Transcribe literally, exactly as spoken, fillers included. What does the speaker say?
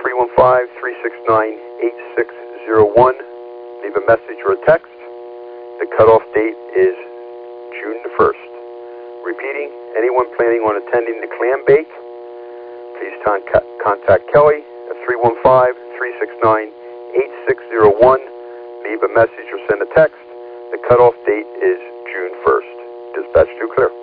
three one five, three six nine, eight six zero one. Leave a message or a text. The cutoff date is June the first. Repeating, anyone planning on attending the clam bake, please contact Kelly at three one five, three six nine, eight six zero one. Leave a message or send a text. The cutoff date is June first. Dispatch two clear.